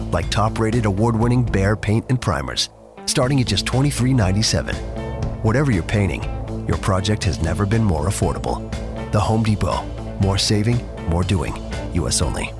like top-rated award-winning Behr paint and primers, starting at just $23.97. Whatever you're painting, your project has never been more affordable. The Home Depot. More saving, more doing. U.S. only.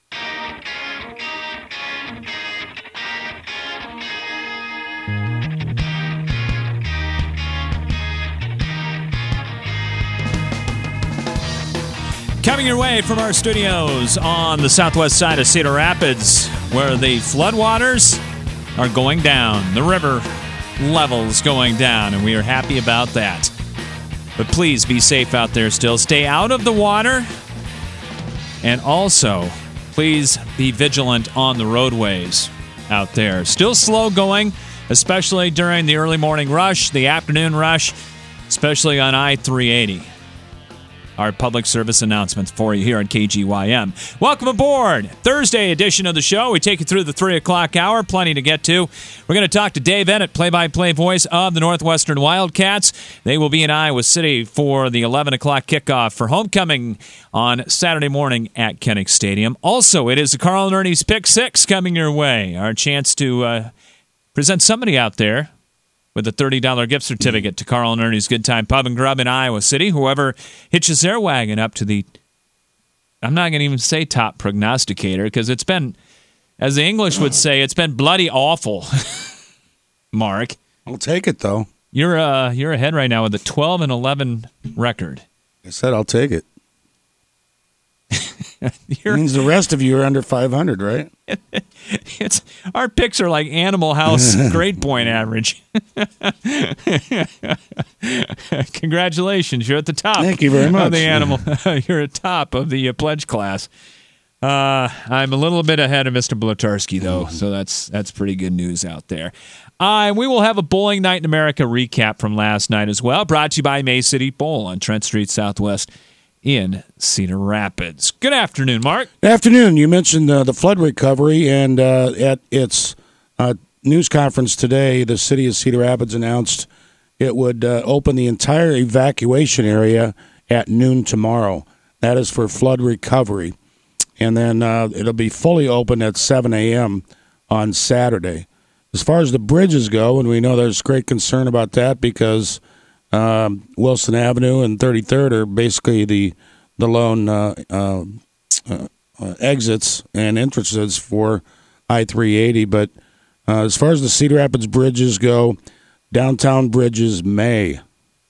Coming your way from our studios on the southwest side of Cedar Rapids, where the floodwaters are going down. The river level's going down, and we are happy about that. But please be safe out there still. Stay out of the water. And also, please be vigilant on the roadways out there. Still slow going, especially during the early morning rush, the afternoon rush, especially on I-380. Our public service announcements for you here on KGYM. Welcome aboard. Thursday edition of the show. We take you through the 3 o'clock hour. Plenty to get to. We're going to talk to Dave Ennett, play-by-play voice of the Northwestern Wildcats. They will be in Iowa City for the 11 o'clock kickoff for homecoming on Saturday morning at Kinnick Stadium. Also, it is the Carl and Ernie's Pick 6 coming your way. Our chance to present somebody out there with a $30 gift certificate to Carl and Ernie's Good Time Pub and Grub in Iowa City. Whoever hitches their wagon up to the, I'm not going to even say top prognosticator, because it's been, as the English would say, it's been bloody awful. Mark. I'll take it, though. You're ahead right now with a 12-11 record. I said I'll take it. Means the rest of you are under 500, right? It's our picks are like Animal House grade point average. Congratulations, you're at the top. Thank you very much. Of the animal, you're at top of the pledge class. I'm a little bit ahead of Mr. Blotarski, though, so that's pretty good news out there. We will have a Bowling Night in America recap from last night as well, brought to you by May City Bowl on Trent Street Southwest in Cedar Rapids. Good afternoon, Mark. Good afternoon. You mentioned the flood recovery, and at its news conference today, the city of Cedar Rapids announced it would open the entire evacuation area at noon tomorrow. That is for flood recovery. And then it'll be fully open at 7 a.m. on Saturday. As far as the bridges go, and we know there's great concern about that because Wilson Avenue and 33rd are basically the lone exits and entrances for I-380. But as far as the Cedar Rapids bridges go, downtown bridges may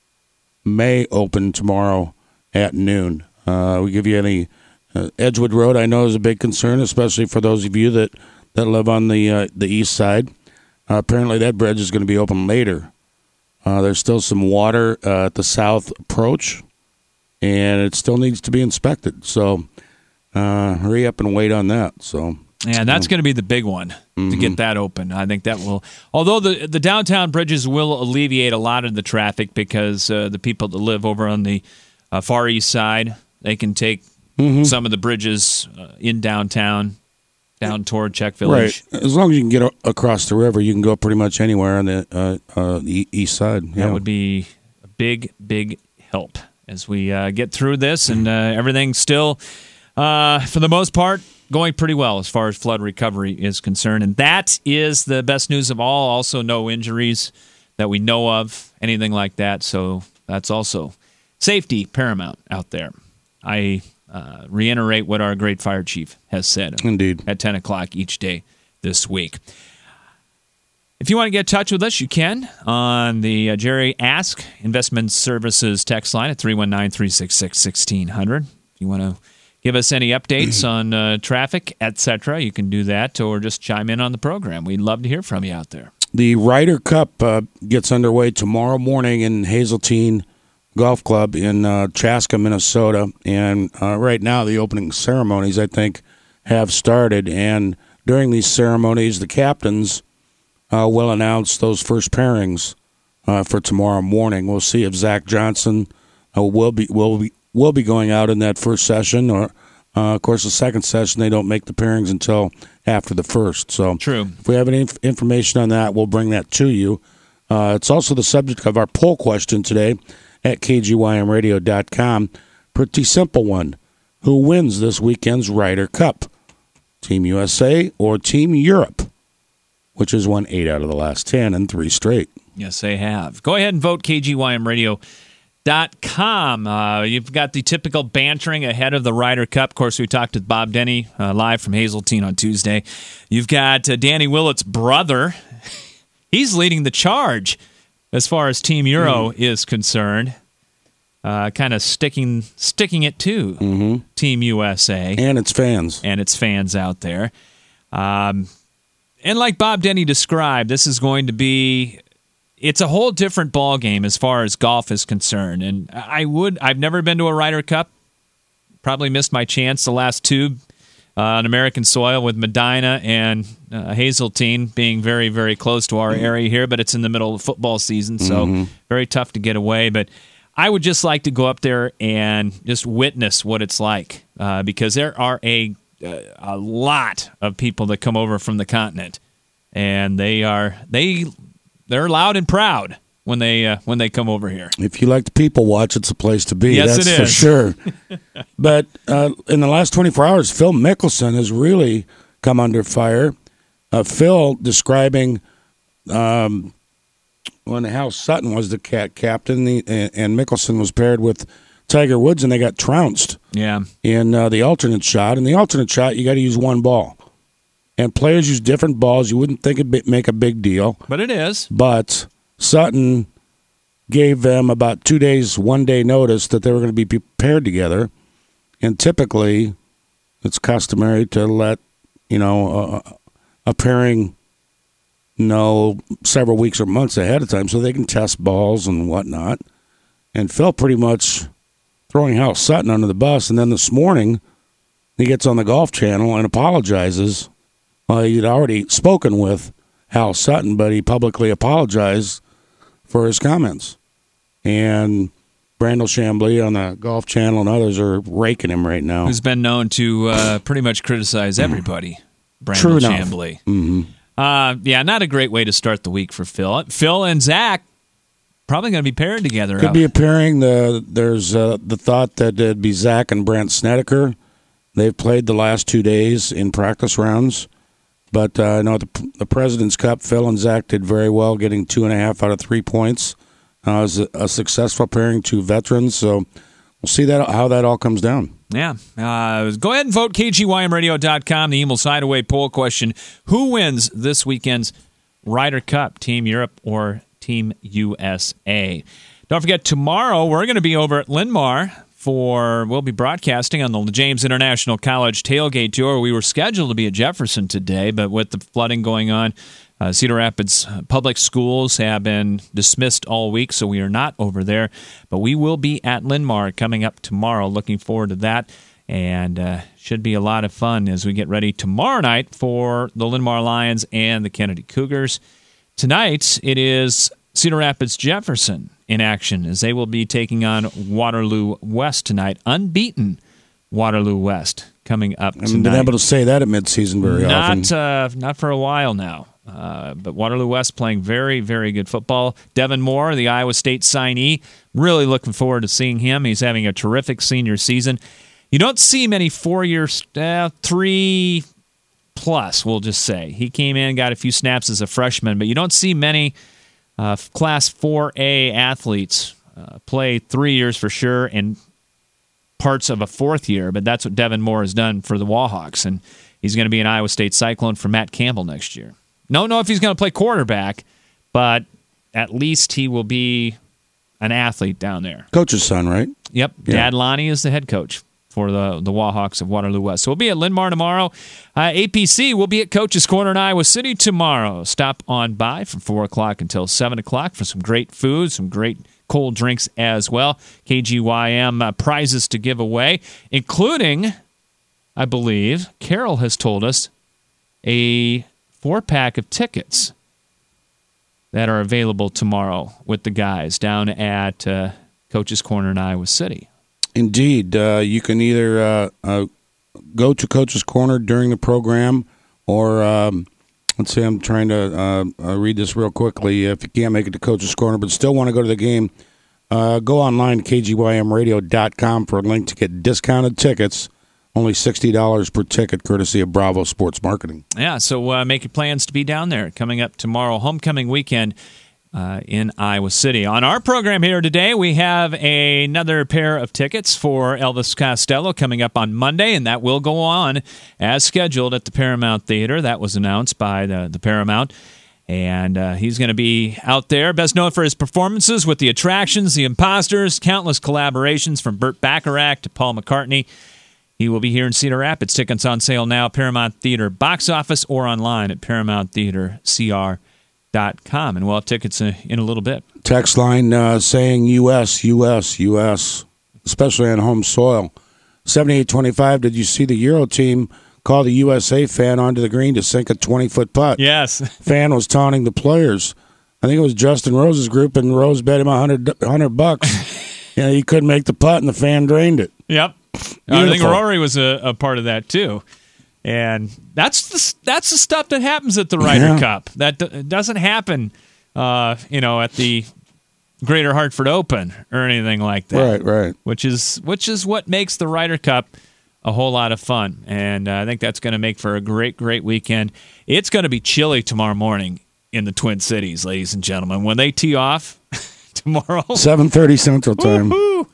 open tomorrow at noon. We give you any Edgewood Road, I know, is a big concern, especially for those of you that live on the east side. Apparently that bridge is going to be open later. There's still some water at the south approach, and it still needs to be inspected. So hurry up and wait on that. So, yeah, that's going to be the big one to get that open. I think that will, although the downtown bridges will alleviate a lot of the traffic because the people that live over on the far east side, they can take some of the bridges in downtown down toward Czech Village. Right. As long as you can get across the river, you can go pretty much anywhere on the east side. Yeah. That would be a big, big help as we get through this. And everything's still, for the most part, going pretty well as far as flood recovery is concerned. And that is the best news of all. Also, no injuries that we know of, anything like that. So that's also safety paramount out there. I reiterate what our great fire chief has said. Indeed. At 10 o'clock each day this week. If you want to get in touch with us, you can on the Jerry Ask Investment Services text line at 319-366-1600. If you want to give us any updates on traffic, etc., you can do that, or just chime in on the program. We'd love to hear from you out there. The Ryder Cup gets underway tomorrow morning in Hazeltine Golf Club in Chaska, Minnesota. And right now, the opening ceremonies, I think, have started. And during these ceremonies, the captains will announce those first pairings for tomorrow morning. We'll see if Zach Johnson will be going out in that first session, or of course the second session they don't make the pairings until after the first. So true. If we have any information on that, we'll bring that to you. It's also the subject of our poll question today at KGYMradio.com. Pretty simple one. Who wins this weekend's Ryder Cup? Team USA or Team Europe, which has won 8 out of the last 10 and 3 straight. Yes, they have. Go ahead and vote KGYMradio.com. You've got the typical bantering ahead of the Ryder Cup. Of course, we talked with Bob Denny live from Hazeltine on Tuesday. You've got Danny Willett's brother. He's leading the charge as far as Team Euro is concerned. Kind of sticking it to Team USA. And its fans. And its fans out there. And like Bob Denny described, this is going to be... It's a whole different ball game as far as golf is concerned. And I've never been to a Ryder Cup. Probably missed my chance the last two on American soil with Medina and Hazeltine being very, very close to our area here. But it's in the middle of football season, so very tough to get away. But I would just like to go up there and just witness what it's like because there are a lot of people that come over from the continent, and they're loud and proud when they come over here. If you like to people watch, it's a place to be. Yes, that's it for is. sure. But in the last 24 hours, Phil Mickelson has really come under fire. Phil describing when Hal Sutton was the captain, and Mickelson was paired with Tiger Woods, and they got trounced. Yeah. In the alternate shot. In the alternate shot, you got to use one ball. And players use different balls. You wouldn't think it'd make a big deal. But it is. But Sutton gave them about 2 days, 1 day notice that they were going to be paired together. And typically, it's customary to let, a pairing know several weeks or months ahead of time so they can test balls and whatnot. And Phil pretty much throwing Hal Sutton under the bus. And then this morning, he gets on the Golf Channel and apologizes. He'd already spoken with Hal Sutton, but he publicly apologized for his comments. And Brandel Chambly on the Golf Channel and others are raking him right now. Who's been known to pretty much criticize everybody, True Brandel enough. Chambly. Mm-hmm. Yeah, not a great way to start the week for Phil. Phil and Zach probably going to be paired together. Could be a pairing. There's the thought that it'd be Zach and Brandt Snedeker. They've played the last 2 days in practice rounds. But I know the President's Cup, Phil and Zach did very well, getting 2.5 out of 3 points. It was a successful pairing, 2 veterans. So we'll see how that all comes down. Yeah. Go ahead and vote KGYMradio.com. The Emil's Hideaway poll question: who wins this weekend's Ryder Cup, Team Europe or Team USA? Don't forget, tomorrow we're going to be over at Linn-Mar. We'll be broadcasting on the James International College Tailgate Tour. We were scheduled to be at Jefferson today, but with the flooding going on, Cedar Rapids public schools have been dismissed all week, so we are not over there. But we will be at Linn-Mar coming up tomorrow. Looking forward to that, and should be a lot of fun as we get ready tomorrow night for the Linn-Mar Lions and the Kennedy Cougars. Tonight, it is Cedar Rapids Jefferson in action as they will be taking on Waterloo West tonight. Unbeaten Waterloo West coming up tonight. I haven't been able to say that at midseason very often. Not for a while now. But Waterloo West playing very, very good football. Devin Moore, the Iowa State signee, really looking forward to seeing him. He's having a terrific senior season. You don't see many 4-year, 3+ we'll just say. He came in, got a few snaps as a freshman, but you don't see many Class 4A athletes play 3 years for sure and parts of a 4th year, but that's what Devin Moore has done for the Wahawks, and he's going to be an Iowa State Cyclone for Matt Campbell next year. Don't know if he's going to play quarterback, but at least he will be an athlete down there. Coach's son, right? Yep. Yeah. Dad Lonnie is the head coach for the Wahawks of Waterloo West. So we'll be at Linn-Mar tomorrow. APC will be at Coach's Corner in Iowa City tomorrow. Stop on by from 4 o'clock until 7 o'clock for some great food, some great cold drinks as well. KGYM prizes to give away, including, I believe, Carol has told us, a 4-pack of tickets that are available tomorrow with the guys down at Coach's Corner in Iowa City. Indeed. You can either go to Coach's Corner during the program or, let's see, I'm trying to read this real quickly. If you can't make it to Coach's Corner but still want to go to the game, go online to KGYMradio.com for a link to get discounted tickets Only $60 per ticket, courtesy of Bravo Sports Marketing. Yeah, so make your plans to be down there. Coming up tomorrow, homecoming weekend in Iowa City. On our program here today, we have another pair of tickets for Elvis Costello coming up on Monday, and that will go on as scheduled at the Paramount Theater. That was announced by the Paramount. And he's going to be out there, best known for his performances with the Attractions, the Imposters, countless collaborations from Burt Bacharach to Paul McCartney. He will be here in Cedar Rapids. Tickets on sale now, Paramount Theater box office or online at ParamountTheaterCR.com. And we'll have tickets in a little bit. Text line saying U.S., U.S., U.S., especially on home soil. 7825, did you see the Euro team call the USA fan onto the green to sink a 20-foot putt? Yes. Fan was taunting the players. I think it was Justin Rose's group, and Rose bet him $100. He couldn't make the putt, and the fan drained it. Yep. I think Rory was a part of that, too. And that's the stuff that happens at the Ryder Cup. That doesn't happen, at the Greater Hartford Open or anything like that. Right. Which is what makes the Ryder Cup a whole lot of fun. And I think that's going to make for a great, great weekend. It's going to be chilly tomorrow morning in the Twin Cities, ladies and gentlemen. When they tee off tomorrow, 7:30 Central Time.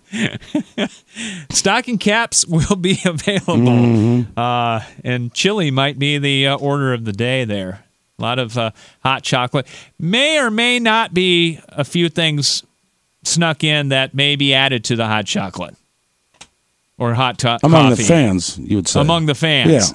Stocking caps will be available, and chili might be the order of the day there. A lot of hot chocolate. May or may not be a few things snuck in that may be added to the hot chocolate or hot coffee. Among the fans, you would say. Among the fans, yeah.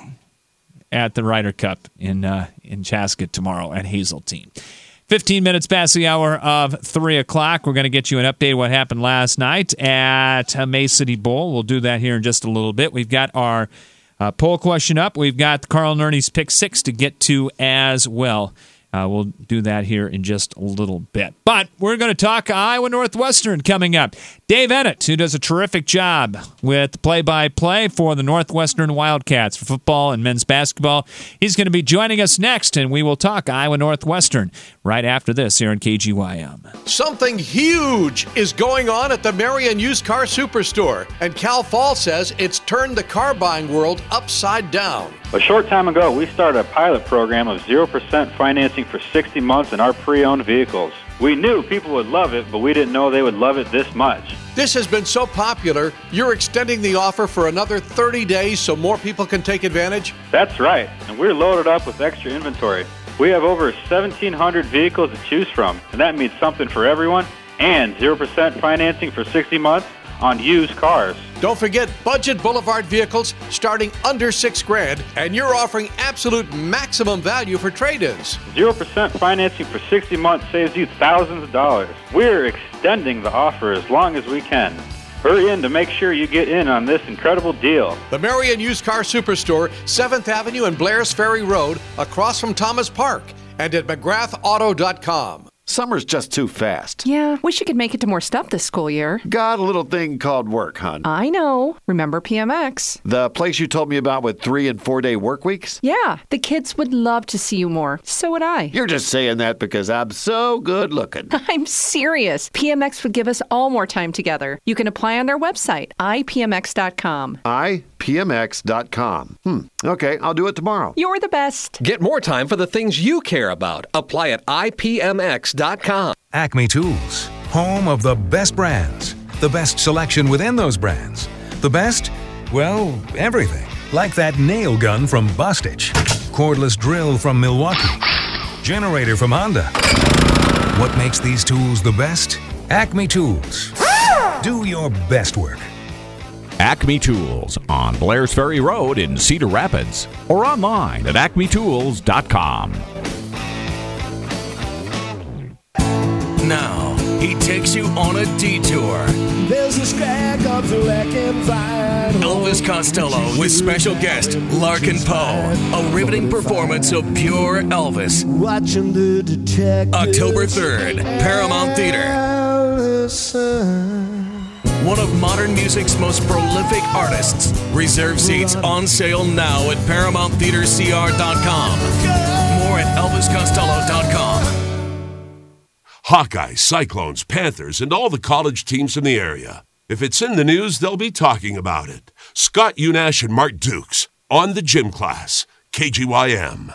At the Ryder Cup in Chaska tomorrow at Hazeltine. 15 minutes past the hour of 3 o'clock. We're going to get you an update of what happened last night at May City Bowl. We'll do that here in just a little bit. We've got our poll question up. We've got Carl Nerney's Pick 6 to get to as well. We'll do that here in just a little bit. But we're going to talk Iowa Northwestern coming up. Dave Ennett, who does a terrific job with play-by-play for the Northwestern Wildcats for football and men's basketball. He's going to be joining us next, and we will talk Iowa Northwestern right after this here on KGYM. Something huge is going on at the Marion Used Car Superstore, and Cal Fall says it's turned the car buying world upside down. A short time ago, we started a pilot program of 0% financing for 60 months in our pre-owned vehicles. We knew people would love it, but we didn't know they would love it this much. This has been so popular, you're extending the offer for another 30 days so more people can take advantage? That's right, and we're loaded up with extra inventory. We have over 1,700 vehicles to choose from, and that means something for everyone, and 0% financing for 60 months on used cars. Don't forget Budget Boulevard vehicles starting under $6,000, and you're offering absolute maximum value for trade-ins. 0% financing for 60 months saves you thousands of dollars. We're extending the offer as long as we can. Hurry in to make sure you get in on this incredible deal. The Marion Used Car Superstore, 7th Avenue and Blair's Ferry Road, across from Thomas Park, and at McGrathAuto.com. Summer's just too fast. Yeah, wish you could make it to more stuff this school year. Got a little thing called work, hon. I know. Remember PMX? The place you told me about with 3- and 4-day work weeks? Yeah, the kids would love to see you more. So would I. You're just saying that because I'm so good looking. I'm serious. PMX would give us all more time together. You can apply on their website, ipmx.com. ipmx.com. Okay, I'll do it tomorrow. You're the best. Get more time for the things you care about. Apply at ipmx.com. Acme Tools, home of the best brands. The best selection within those brands. The best, well, everything. Like that nail gun from Bostitch. Cordless drill from Milwaukee. Generator from Honda. What makes these tools the best? Acme Tools. Do your best work. Acme Tools on Blair's Ferry Road in Cedar Rapids or online at acmetools.com. Now, he takes you on a detour. There's a scrag of Elvis Costello with special guest Larkin Poe. A riveting performance of pure Elvis. Watching the detective. October 3rd, Paramount Theater. One of modern music's most prolific artists. Reserve seats on sale now at ParamountTheaterCR.com. More at ElvisCostello.com. Hawkeyes, Cyclones, Panthers, and all the college teams in the area. If it's in the news, they'll be talking about it. Scott Unash and Mark Dukes on the Gym Class, KGYM.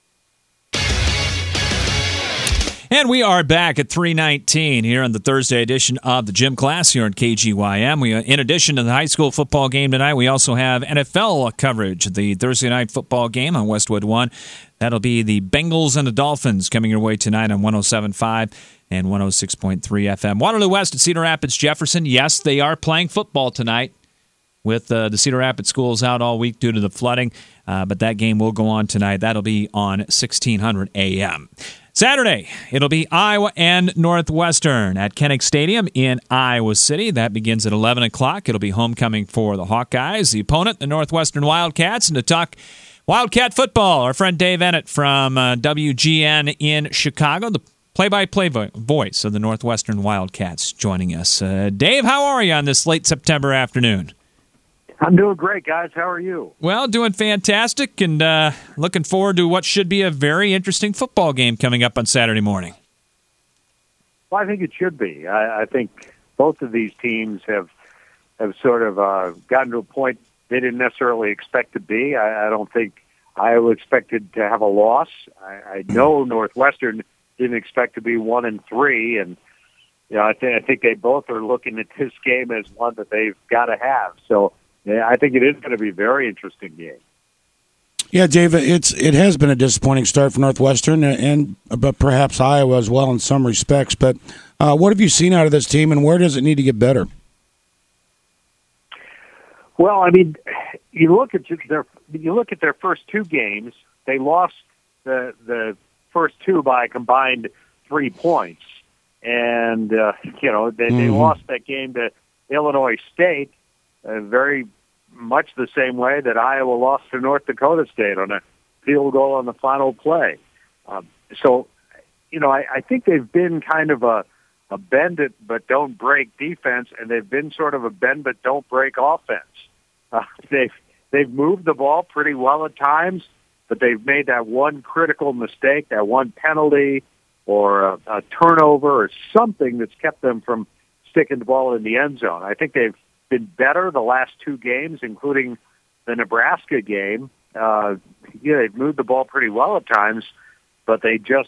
And we are back at 3:19 here on the Thursday edition of the Gym Class here on KGYM. In addition to the high school football game tonight, we also have NFL coverage. The Thursday night football game on Westwood One. That'll be the Bengals and the Dolphins coming your way tonight on 107.5 and 106.3 FM. Waterloo West at Cedar Rapids, Jefferson. Yes, they are playing football tonight with the Cedar Rapids schools out all week due to the flooding. But that game will go on tonight. That'll be on 1600 a.m. Saturday, it'll be Iowa and Northwestern at Kinnick Stadium in Iowa City. That begins at 11 o'clock. It'll be homecoming for the Hawkeyes. The opponent, the Northwestern Wildcats. And to talk Wildcat football, our friend Dave Ennett from WGN in Chicago, the play-by-play voice of the Northwestern Wildcats, joining us. Dave, how are you on this late September afternoon? I'm doing great, guys. How are you? Well, doing fantastic, and looking forward to what should be a very interesting football game coming up on Saturday morning. Well, I think it should be. I think both of these teams have sort of gotten to a point they didn't necessarily expect to be. I don't think Iowa expected to have a loss. I know Northwestern didn't expect to be 1-3, and I think they both are looking at this game as one that they've got to have. So. Yeah, I think it is going to be a very interesting game. Yeah, Dave, it has been a disappointing start for Northwestern, but perhaps Iowa as well in some respects. But what have you seen out of this team, and where does it need to get better? Well, I mean, you look at their first two games. They lost the first two by a combined 3 points, and they lost that game to Illinois State. Very much the same way that Iowa lost to North Dakota State on a field goal on the final play. I think they've been kind of a bend it but don't break defense, and they've been sort of a bend but don't break offense. They've moved the ball pretty well at times, but they've made that one critical mistake, that one penalty or a turnover or something that's kept them from sticking the ball in the end zone. I think they've been better the last two games, including the Nebraska game. They've moved the ball pretty well at times, but they just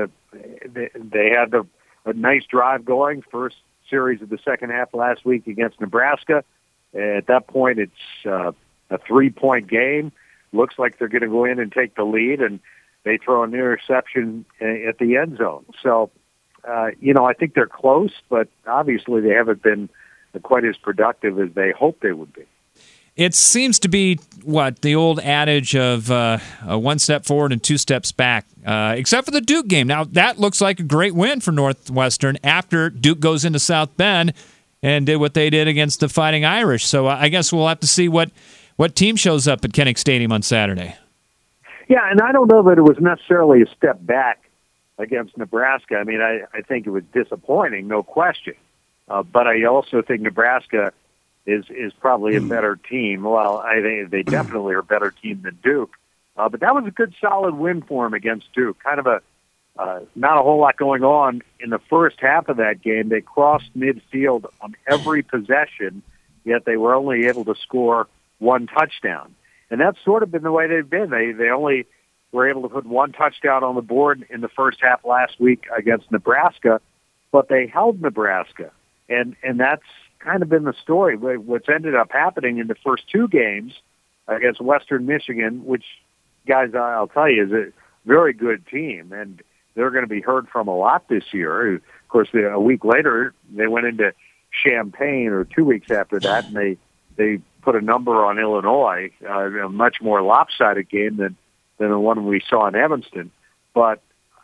they had a nice drive going, first series of the second half last week against Nebraska. At that point, it's a 3-point game. Looks like they're going to go in and take the lead, and they throw an interception at the end zone. So, I think they're close, but obviously they haven't been quite as productive as they hoped they would be. It seems to be, the old adage of one step forward and 2 steps back, except for the Duke game. Now, that looks like a great win for Northwestern after Duke goes into South Bend and did what they did against the Fighting Irish. So I guess we'll have to see what team shows up at Kinnick Stadium on Saturday. Yeah, and I don't know that it was necessarily a step back against Nebraska. I mean, I think it was disappointing, no question. But I also think Nebraska is probably a better team. Well, I think they definitely are a better team than Duke. But that was a good, solid win for them against Duke. Kind of not a whole lot going on in the first half of that game. They crossed midfield on every possession, yet they were only able to score one touchdown. And that's sort of been the way they've been. They only were able to put one touchdown on the board in the first half last week against Nebraska, but they held Nebraska. And that's kind of been the story. What's ended up happening in the first two games against Western Michigan, which, guys, I'll tell you, is a very good team, and they're going to be heard from a lot this year. Of course, a week later, they went into Champaign, or 2 weeks after that, and they put a number on Illinois, a much more lopsided game than the one we saw in Evanston. But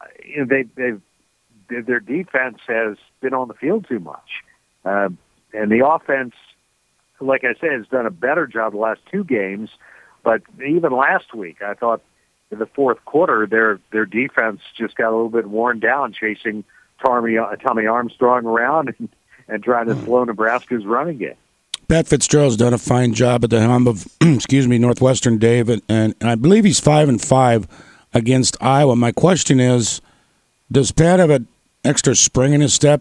their defense has been on the field too much. And the offense, like I said, has done a better job the last two games. But even last week, I thought in the fourth quarter, their defense just got a little bit worn down, chasing Tommy Armstrong around and trying to slow Nebraska's running game. Pat Fitzgerald's done a fine job at the helm of, Northwestern, Dave, and I believe he's 5-5 against Iowa. My question is, does Pat have an extra spring in his step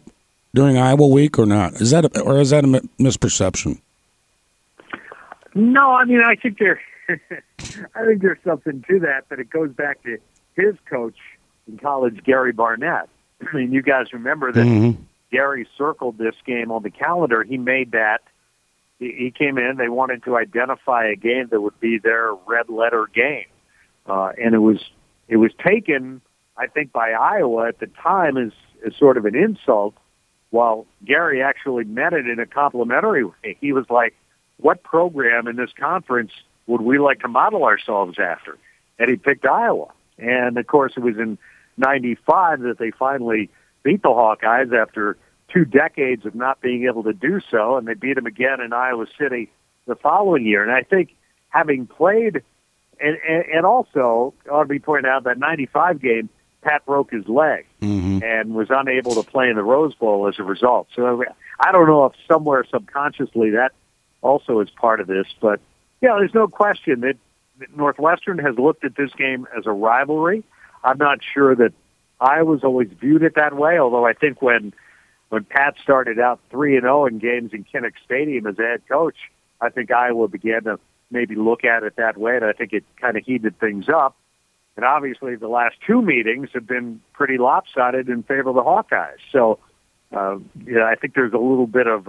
during Iowa week or not? Is that a misperception? No, I mean, I think I think there's something to that, but it goes back to his coach in college, Gary Barnett. I mean, you guys remember that Gary circled this game on the calendar. He made that. He came in. They wanted to identify a game that would be their red letter game, and it was taken, I think, by Iowa at the time as sort of an insult. While Gary actually meant it in a complimentary way. He was like, "What program in this conference would we like to model ourselves after?" And he picked Iowa. And of course, it was in '95 that they finally beat the Hawkeyes after 2 decades of not being able to do so, and they beat them again in Iowa City the following year. And I think having played, and also ought to be pointed out that '95 game, Pat broke his leg and was unable to play in the Rose Bowl as a result. So I don't know if somewhere subconsciously that also is part of this, but yeah, there's no question that Northwestern has looked at this game as a rivalry. I'm not sure that Iowa's always viewed it that way, although I think when Pat started out 3-0 in games in Kinnick Stadium as a head coach, I think Iowa began to maybe look at it that way, and I think it kind of heated things up. And obviously the last 2 meetings have been pretty lopsided in favor of the Hawkeyes. So, I think there's a little bit of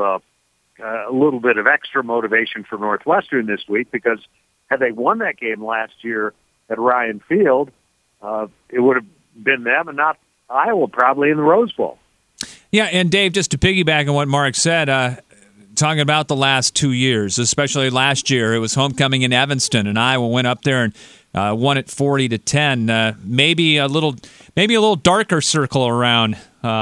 extra motivation for Northwestern this week, because had they won that game last year at Ryan Field, it would have been them and not Iowa probably in the Rose Bowl. Yeah, and Dave, just to piggyback on what Mark said, talking about the last 2 years, especially last year, it was homecoming in Evanston, and Iowa went up there and won it 40-10. Maybe a little darker circle around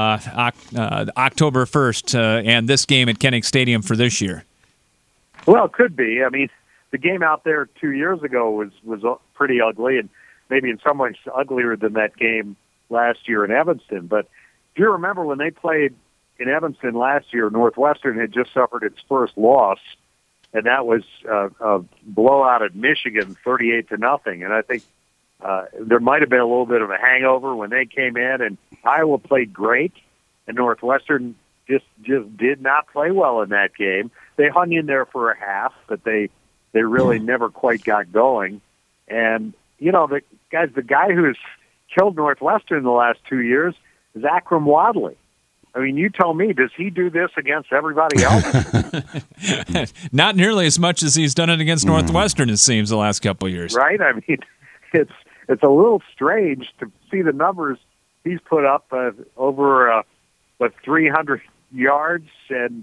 October 1st and this game at Kinnick Stadium for this year. Well, it could be. I mean, the game out there 2 years ago was pretty ugly, and maybe in some ways uglier than that game last year in Evanston. But do you remember when they played in Evanston last year, Northwestern had just suffered its first loss, and that was a blowout at Michigan, 38-0. And I think there might have been a little bit of a hangover when they came in, and Iowa played great, and Northwestern just did not play well in that game. They hung in there for a half, but they really never quite got going. And the guy who has killed Northwestern in the last 2 years is Akram Wadley. I mean, you tell me, does he do this against everybody else? Not nearly as much as he's done it against Northwestern, it seems, the last couple of years. Right? I mean, it's a little strange to see the numbers he's put up over 300 yards and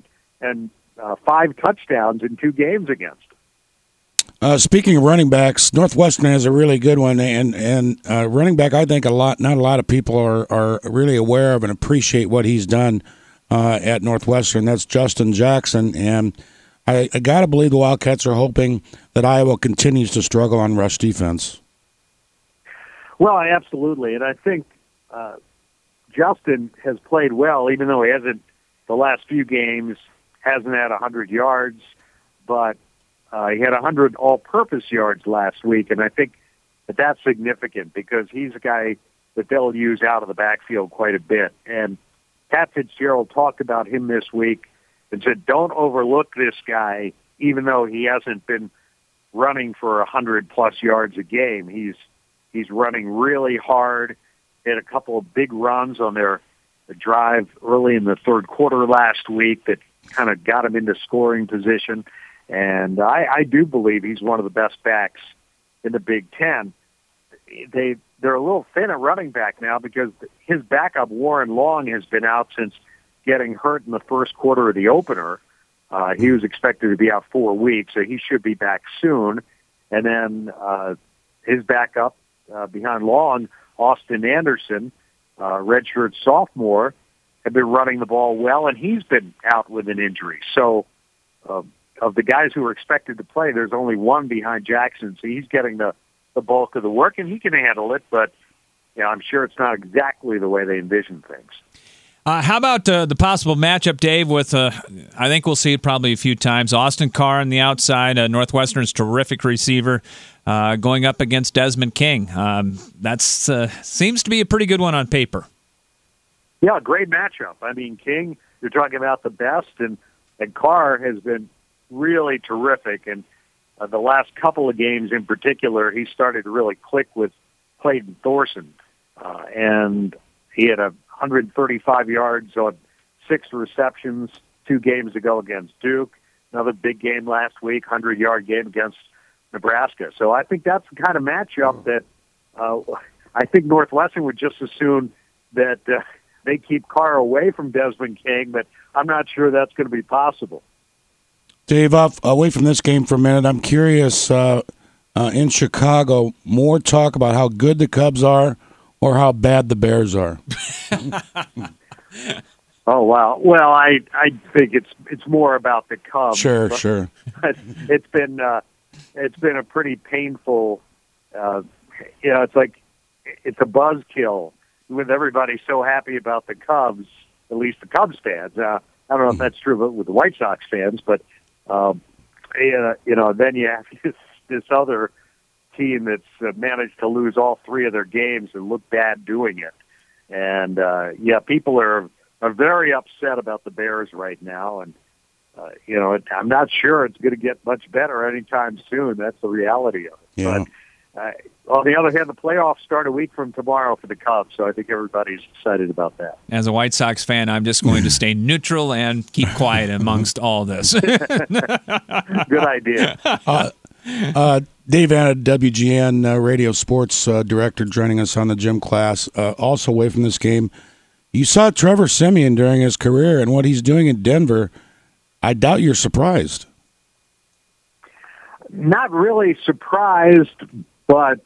5 touchdowns in 2 games against. Speaking of running backs, Northwestern has a really good one, and running back, I think not a lot of people are really aware of and appreciate what he's done at Northwestern. That's Justin Jackson, and I got to believe the Wildcats are hoping that Iowa continues to struggle on rush defense. Well, absolutely, and I think Justin has played well, even though he hasn't, the last few games, hasn't had 100 yards, but he had 100 all-purpose yards last week, and I think that's significant because he's a guy that they'll use out of the backfield quite a bit. And Pat Fitzgerald talked about him this week and said, don't overlook this guy, even though he hasn't been running for 100-plus yards a game. He's running really hard. He had a couple of big runs on their drive early in the third quarter last week that kind of got him into scoring position. And I do believe he's one of the best backs in the Big Ten. They're a little thin at running back now because his backup, Warren Long, has been out since getting hurt in the first quarter of the opener. He was expected to be out 4 weeks, so he should be back soon. And then his backup behind Long, Austin Anderson, redshirt sophomore, had been running the ball well, and he's been out with an injury. So of the guys who are expected to play, there's only one behind Jackson, so he's getting the bulk of the work, and he can handle it, but I'm sure it's not exactly the way they envision things. How about the possible matchup, Dave, with, I think we'll see it probably a few times, Austin Carr on the outside, Northwestern's terrific receiver, going up against Desmond King. That seems to be a pretty good one on paper. Yeah, great matchup. I mean, King you're talking about the best, and Carr has been really terrific. And the last couple of games in particular, he started to really click with Clayton Thorson. And he had 135 yards on 6 receptions 2 games ago against Duke. Another big game last week, 100-yard game against Nebraska. So I think that's the kind of matchup that I think Northwestern would just as soon that they keep Carr away from Desmond King, but I'm not sure that's going to be possible. Dave, away from this game for a minute, I'm curious, in Chicago, more talk about how good the Cubs are or how bad the Bears are? Oh, wow. Well, I think it's more about the Cubs. Sure. It's been a pretty painful, it's like it's a buzzkill with everybody so happy about the Cubs, at least the Cubs fans. I don't know if that's true with the White Sox fans, but then you have this other team that's managed to lose all 3 of their games and look bad doing it. And people are very upset about the Bears right now, and I'm not sure it's going to get much better anytime soon. That's the reality of it. Yeah. But on the other hand, the playoffs start a week from tomorrow for the Cubs, so I think everybody's excited about that. As a White Sox fan, I'm just going to stay neutral and keep quiet amongst all this. Good idea. Dave Anna, WGN Radio Sports Director, joining us on the gym class. Also away from this game, you saw Trevor Siemian during his career and what he's doing in Denver. I doubt you're surprised. Not really surprised, but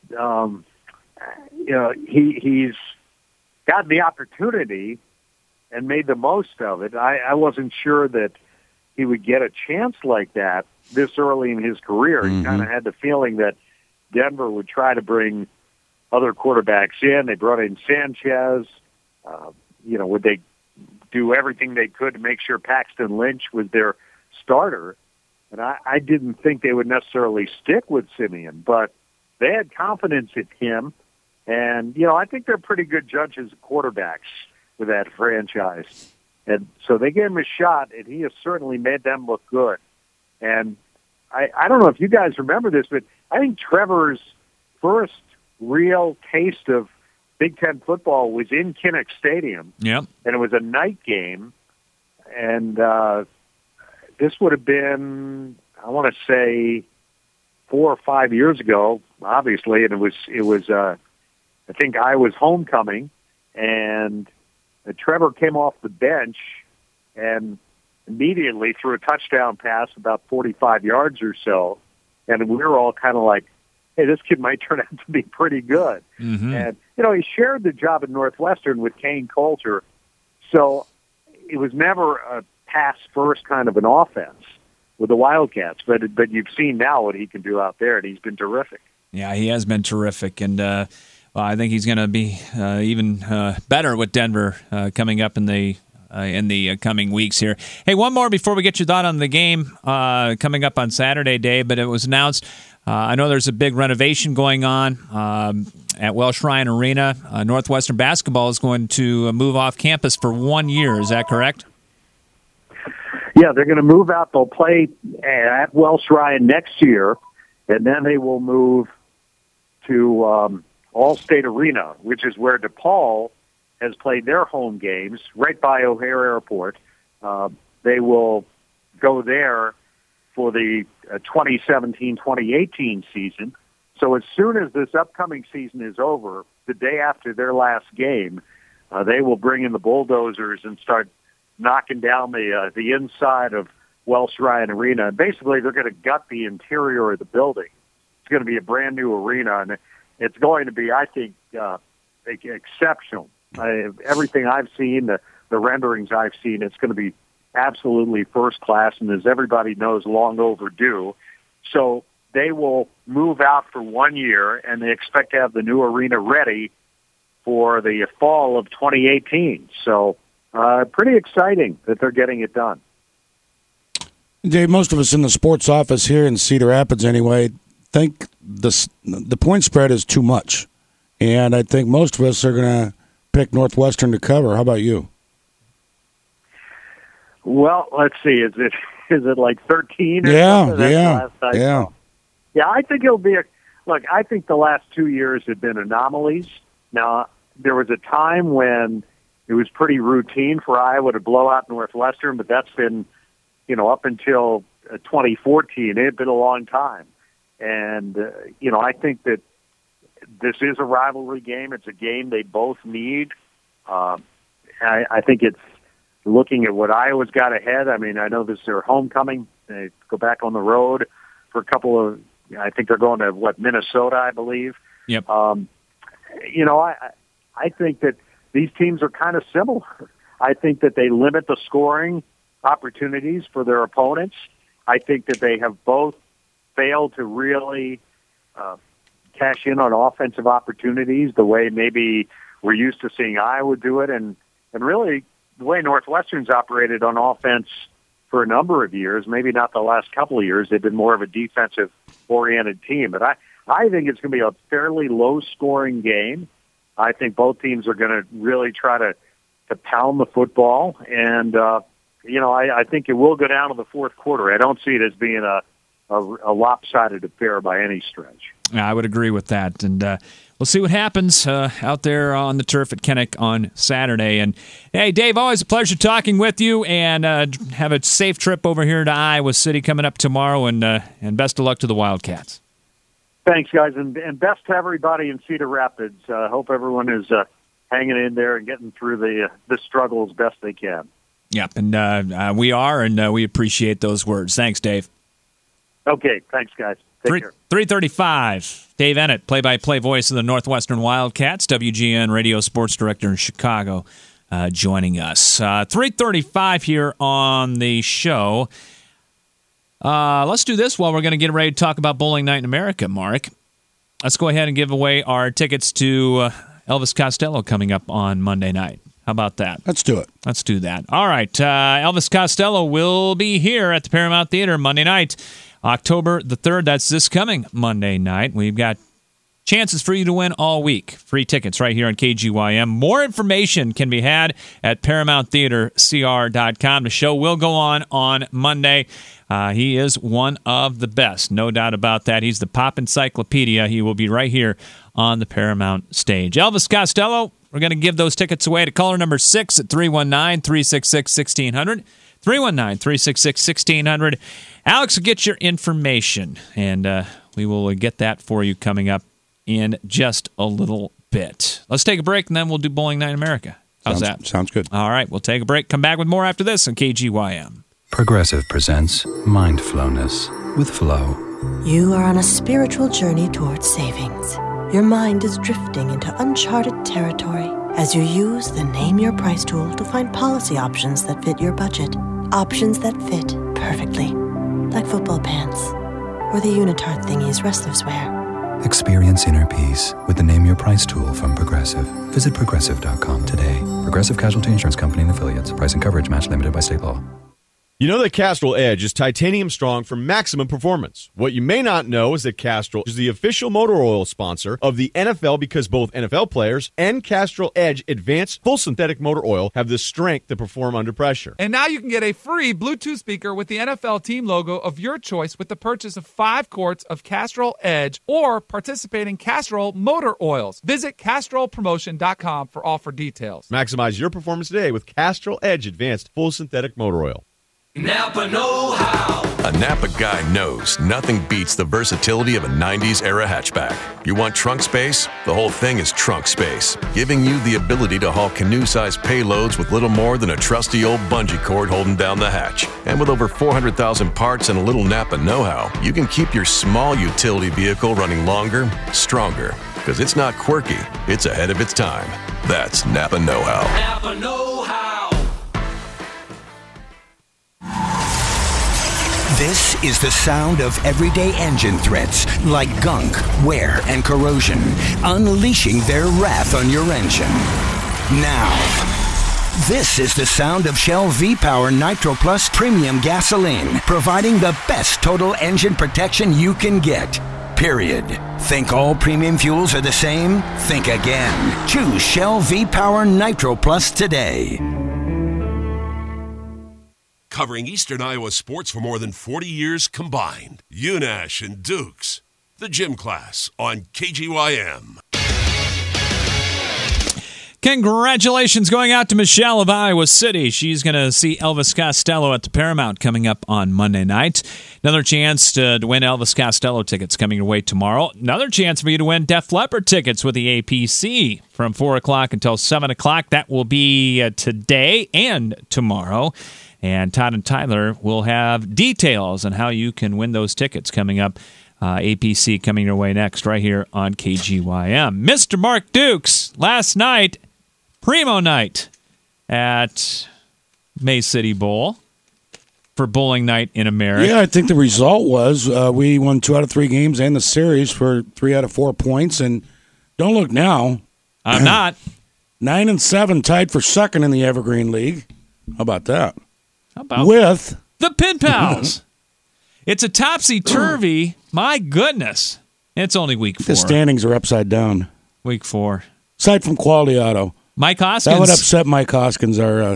he's gotten the opportunity and made the most of it. I wasn't sure that he would get a chance like that this early in his career. Mm-hmm. He kind of had the feeling that Denver would try to bring other quarterbacks in. They brought in Sanchez. Would they do everything they could to make sure Paxton Lynch was their starter? And I didn't think they would necessarily stick with Siemian, but they had confidence in him. And, I think they're pretty good judges of quarterbacks with that franchise. And so they gave him a shot, and he has certainly made them look good. And I don't know if you guys remember this, but I think Trevor's first real taste of Big Ten football was in Kinnick Stadium. Yep. And it was a night game. And this would have been, I want to say, 4 or 5 years ago, obviously. And it was I think I was homecoming, and Trevor came off the bench and immediately threw a touchdown pass about 45 yards or so. And we were all kind of like, hey, this kid might turn out to be pretty good. Mm-hmm. And, he shared the job at Northwestern with Kane Coulter. So it was never a pass-first kind of an offense with the Wildcats. But you've seen now what he can do out there, and he's been terrific. Yeah, he has been terrific. And I think he's going to be even better with Denver coming up in the coming weeks here. Hey, one more before we get your thought on the game coming up on Saturday, Dave, but it was announced, I know there's a big renovation going on at Welsh Ryan Arena. Northwestern basketball is going to move off campus for 1 year. Is that correct? Yeah, they're going to move out. They'll play at Welsh Ryan next year, and then they will move to Allstate Arena, which is where DePaul has played their home games, right by O'Hare Airport. They will go there for the 2017-2018 season. So as soon as this upcoming season is over, the day after their last game, they will bring in the bulldozers and start knocking down the inside of Welsh Ryan Arena. Basically, they're going to gut the interior of the building. It's going to be a brand new arena, and it's going to be, I think, exceptional. Everything I've seen, the renderings I've seen, it's going to be absolutely first class, and as everybody knows, long overdue. So they will move out for 1 year, and they expect to have the new arena ready for the fall of 2018. So pretty exciting that they're getting it done. Dave, most of us in the sports office here in Cedar Rapids anyway think the point spread is too much, and I think most of us are going to pick Northwestern to cover. How about you? Well, let's see. Is it like 13? Or Yeah, something? That's the last I yeah. saw. Yeah, I think it'll be look, I think the last 2 years have been anomalies. Now, there was a time when it was pretty routine for Iowa to blow out Northwestern, but that's been, up until 2014. It had been a long time. And, I think that this is a rivalry game. It's a game they both need. I think it's looking at what Iowa's got ahead. I mean, I know this is their homecoming. They go back on the road for a couple of, I think they're going to, Minnesota, I believe. Yep. I think that these teams are kind of similar. I think that they limit the scoring opportunities for their opponents. I think that they have both failed to really cash in on offensive opportunities the way maybe we're used to seeing Iowa do it, and really the way Northwestern's operated on offense for a number of years, maybe not the last couple of years. They've been more of a defensive-oriented team. But I think it's going to be a fairly low-scoring game. I think both teams are going to really try to pound the football, and I think it will go down to the fourth quarter. I don't see it as being a lopsided affair by any stretch. I would agree with that, and we'll see what happens out there on the turf at Kinnick on Saturday. And hey, Dave, always a pleasure talking with you, and have a safe trip over here to Iowa City coming up tomorrow, and best of luck to the Wildcats. Thanks, guys, and best to everybody in Cedar Rapids. Hope everyone is hanging in there and getting through the struggle as best they can. Yep, and we are, and we appreciate those words. Thanks, Dave. Okay, thanks, guys. Take care. 3:35. Dave Ennett, play-by-play voice of the Northwestern Wildcats, WGN Radio Sports Director in Chicago, joining us. 3:35 here on the show. Let's do this while we're going to get ready to talk about Bowling Night in America, Mark. Let's go ahead and give away our tickets to Elvis Costello coming up on Monday night. How about that? Let's do it. Let's do that. All right. Elvis Costello will be here at the Paramount Theater Monday night, October the 3rd. That's this coming Monday night. We've got chances for you to win all week. Free tickets right here on KGYM. More information can be had at ParamountTheaterCR.com. The show will go on Monday. He is one of the best, no doubt about that. He's the pop encyclopedia. He will be right here on the Paramount stage. Elvis Costello, we're going to give those tickets away to caller number 6 at 319-366-1600. 319-366-1600. Alex will get your information, and we will get that for you coming up in just a little bit. Let's take a break, and then we'll do Bowling Night in America. How's that? Sounds good. All right, we'll take a break. Come back with more after this on KGYM. Progressive presents Mindfulness with Flow. You are on a spiritual journey towards savings. Your mind is drifting into uncharted territory as you use the Name Your Price tool to find policy options that fit your budget. Options that fit perfectly, like football pants or the unitard thingies wrestlers wear. Experience inner peace with the Name Your Price tool from Progressive. Visit Progressive.com today. Progressive Casualty Insurance Company and Affiliates. Price and coverage match limited by state law. You know that Castrol Edge is titanium strong for maximum performance. What you may not know is that Castrol is the official motor oil sponsor of the NFL because both NFL players and Castrol Edge Advanced Full Synthetic Motor Oil have the strength to perform under pressure. And now you can get a free Bluetooth speaker with the NFL team logo of your choice with the purchase of 5 quarts of Castrol Edge or participating Castrol motor oils. Visit CastrolPromotion.com for offer details. Maximize your performance today with Castrol Edge Advanced Full Synthetic Motor Oil. Napa know-how. A Napa guy knows nothing beats the versatility of a 90s era hatchback. You want trunk space? The whole thing is trunk space, giving you the ability to haul canoe-sized payloads with little more than a trusty old bungee cord holding down the hatch. And with over 400,000 parts and a little Napa know-how, you can keep your small utility vehicle running longer, stronger. Because it's not quirky, it's ahead of its time. That's Napa know-how. Napa know-how. This is the sound of everyday engine threats like gunk, wear, and corrosion, unleashing their wrath on your engine. Now, this is the sound of Shell V-Power Nitro Plus Premium Gasoline, providing the best total engine protection you can get. Period. Think all premium fuels are the same? Think again. Choose Shell V-Power Nitro Plus today. covering Eastern Iowa sports for more than 40 years combined. UNASH and Dukes. The Gym Class on KGYM. Congratulations going out to Michelle of Iowa City. She's going to see Elvis Costello at the Paramount coming up on Monday night. Another chance to win Elvis Costello tickets coming your way tomorrow. Another chance for you to win Def Leppard tickets with the APC from 4 o'clock until 7 o'clock. That will be today and tomorrow. And Todd and Tyler will have details on how you can win those tickets coming up. APC coming your way next right here on KGYM. Mr. Mark Dukes, last night, Primo night at May City Bowl for bowling night in America. Yeah, I think the result was we won 2 out of 3 games and the series for 3 out of 4 points. And don't look now. I'm not. 9-7, tied for second in the Evergreen League. How about that? How about with the Pin Pals? It's a topsy-turvy. My goodness. It's only week 4. The standings are upside down. Week 4. Aside from Quality Auto. Mike Hoskins. That would upset Mike Hoskins,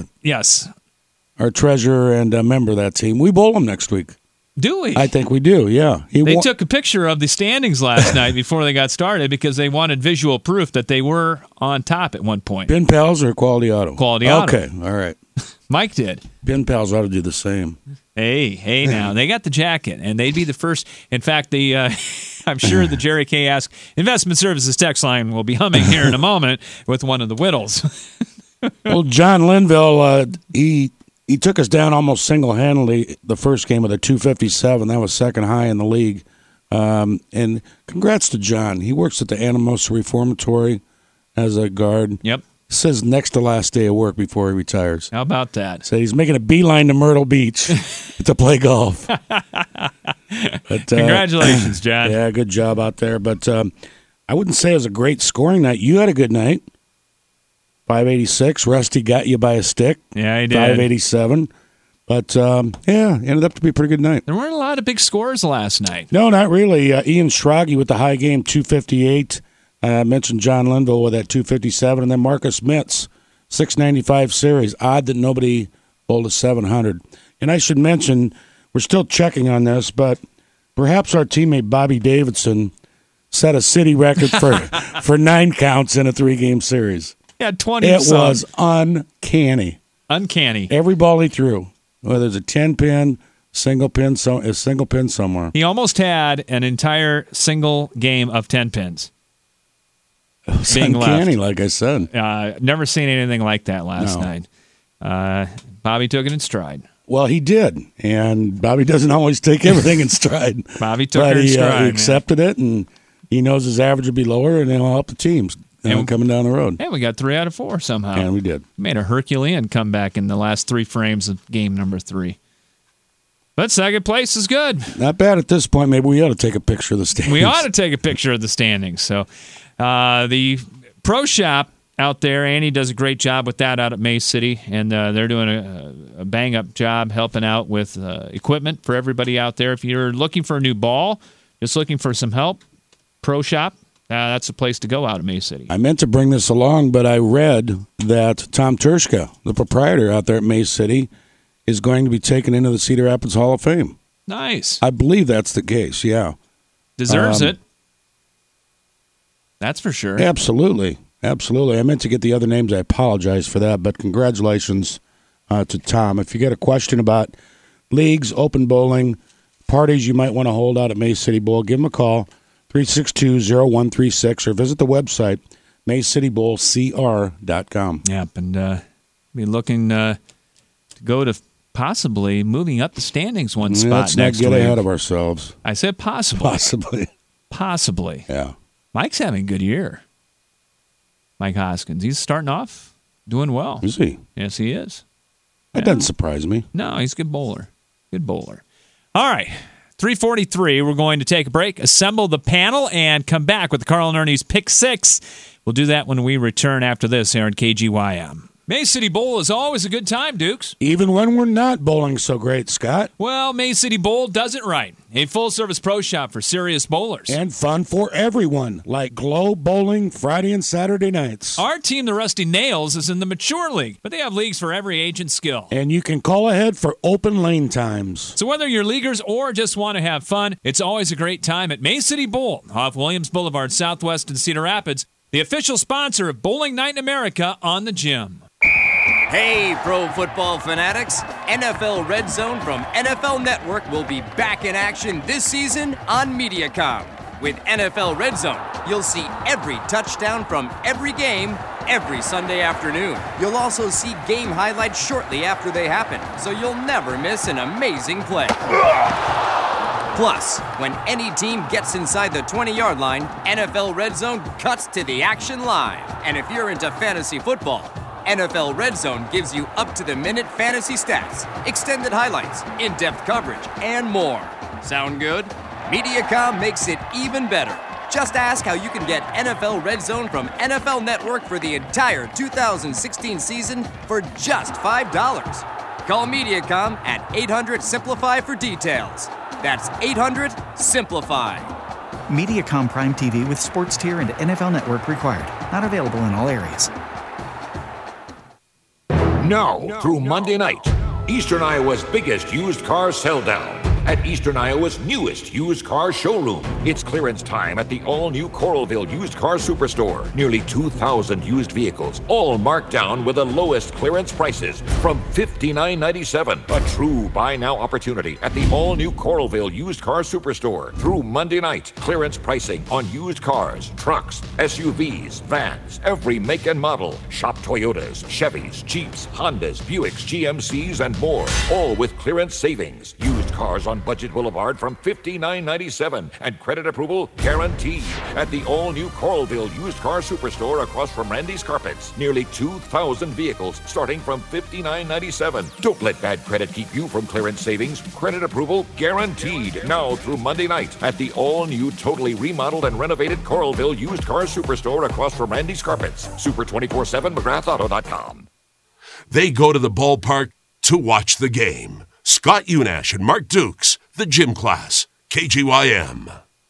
our treasurer and a member of that team. We bowl him next week. Do we? I think we do, yeah. They took a picture of the standings last night before they got started because they wanted visual proof that they were on top at one point. Pin Pals or Quality Auto? Quality Auto. Okay, all right. Mike did. Pin Pals ought to do the same. Hey, now. They got the jacket, and they'd be the first. In fact, I'm sure the Jerry K. Ask Investment Services text line will be humming here in a moment with one of the Whittles. Well, John Linville, he took us down almost single-handedly the first game with a 257. That was second high in the league. And congrats to John. He works at the Anamosa Reformatory as a guard. Yep. Says next to last day of work before he retires. How about that? So he's making a beeline to Myrtle Beach to play golf. But, congratulations, John. Yeah, good job out there. But I wouldn't say it was a great scoring night. You had a good night. 586. Rusty got you by a stick. Yeah, he did. 587. But, ended up to be a pretty good night. There weren't a lot of big scores last night. No, not really. Ian Schrage with the high game, 258. I mentioned John Linville with that 257. And then Marcus Mitz, 695 series. Odd that nobody bowled a 700. And I should mention, we're still checking on this, but perhaps our teammate Bobby Davidson set a city record for 9 counts in a 3-game series. Yeah, 20. It was uncanny. Uncanny. Every ball he threw, whether it's a 10-pin, single pin somewhere. He almost had an entire single game of 10 pins. It's uncanny, like I said. Never seen anything like that last night. Bobby took it in stride. Well, he did, and Bobby doesn't always take everything in stride. Bobby took it in stride. He accepted it, and he knows his average will be lower, and he'll help the teams coming down the road. And we got 3 out of 4 somehow. And we did. Made a Herculean comeback in the last 3 frames of game number 3. But second place is good. Not bad at this point. Maybe we ought to take a picture of the standings. We ought to take a picture of the standings. So the Pro Shop out there, Annie does a great job with that out at May City, and they're doing a bang-up job helping out with equipment for everybody out there. If you're looking for a new ball, just looking for some help, Pro Shop, that's the place to go out at May City. I meant to bring this along, but I read that Tom Turschka, the proprietor out there at May City, is going to be taken into the Cedar Rapids Hall of Fame. Nice. I believe that's the case, yeah. Deserves it. That's for sure. Absolutely. Absolutely. I meant to get the other names. I apologize for that, but congratulations to Tom. If you get a question about leagues, open bowling, parties you might want to hold out at May City Bowl, give him a call, 362-0136, or visit the website, MayCityBowlCR.com. Yep, and be looking to go to possibly moving up the standings one spot Let's next not get week. ahead of ourselves. I said possibly. Possibly. Yeah. Mike's having a good year. Mike Hoskins. He's starting off doing well. Is he? Yes, he is. That doesn't surprise me. No, he's a good bowler. Good bowler. All right. 3:43. We're going to take a break, assemble the panel, and come back with the Carl and Ernie's Pick 6. We'll do that when we return after this here on KGYM. Mays City Bowl is always a good time, Dukes. Even when we're not bowling so great, Scott. Well, Mays City Bowl does it right. A full-service pro shop for serious bowlers. And fun for everyone, like Glow Bowling Friday and Saturday nights. Our team, the Rusty Nails, is in the Mature League, but they have leagues for every age and skill. And you can call ahead for open lane times. So whether you're leaguers or just want to have fun, it's always a great time at Mays City Bowl off Williams Boulevard Southwest in Cedar Rapids, the official sponsor of Bowling Night in America on the Gym. Hey, pro football fanatics. NFL Red Zone from NFL Network will be back in action this season on Mediacom. With NFL Red Zone, you'll see every touchdown from every game every Sunday afternoon. You'll also see game highlights shortly after they happen, so you'll never miss an amazing play. Plus, when any team gets inside the 20-yard line, NFL Red Zone cuts to the action live. And if you're into fantasy football, NFL Red Zone gives you up-to-the-minute fantasy stats, extended highlights, in-depth coverage, and more. Sound good? Mediacom makes it even better. Just ask how you can get NFL Red Zone from NFL Network for the entire 2016 season for just $5. Call Mediacom at 800-SIMPLIFY for details. That's 800-SIMPLIFY. Mediacom Prime TV with sports tier and NFL Network required. Not available in all areas. Now, through Monday night, Eastern Iowa's biggest used car sell-down at Eastern Iowa's newest used car showroom. It's clearance time at the all-new Coralville Used Car Superstore. Nearly 2,000 used vehicles, all marked down with the lowest clearance prices from $59.97. A true buy-now opportunity at the all-new Coralville Used Car Superstore. Through Monday night, clearance pricing on used cars, trucks, SUVs, vans, every make and model. Shop Toyotas, Chevys, Jeeps, Hondas, Buicks, GMCs, and more. All with clearance savings. Used cars on Budget Boulevard from $59.97 and credit approval guaranteed at the all-new Coralville Used Car Superstore across from Randy's Carpets. Nearly 2,000 vehicles starting from $59.97. Don't let bad credit keep you from clearance savings. Credit approval guaranteed now through Monday night at the all-new, totally remodeled and renovated Coralville Used Car Superstore across from Randy's Carpets. Super247 McGrathAuto.com. They go to the ballpark to watch the game. Scott Unash and Mark Dukes, the Gym Class, KGYM.